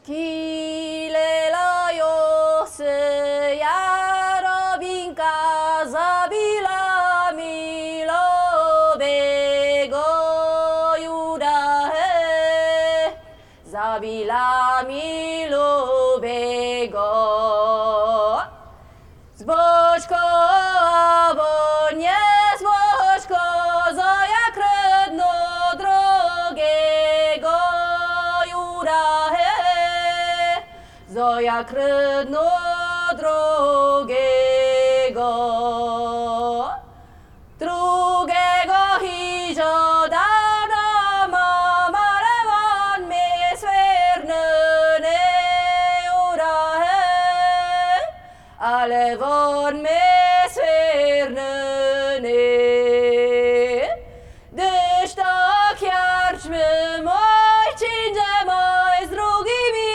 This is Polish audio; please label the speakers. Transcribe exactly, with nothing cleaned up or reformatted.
Speaker 1: Kilela Jose Jarobinka zabila milowego Juda, he, zabila milowego. Zbożko albo nie zbożko, za jak redno drogiego Juda, he, za jak redno drogiego. Drugiego hijo dana mamarewan me sverne Juda, he, ale